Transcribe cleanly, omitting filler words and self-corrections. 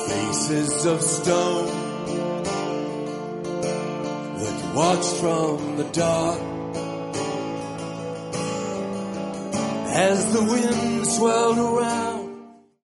faces of stone that watched from the dark as the wind swirled around.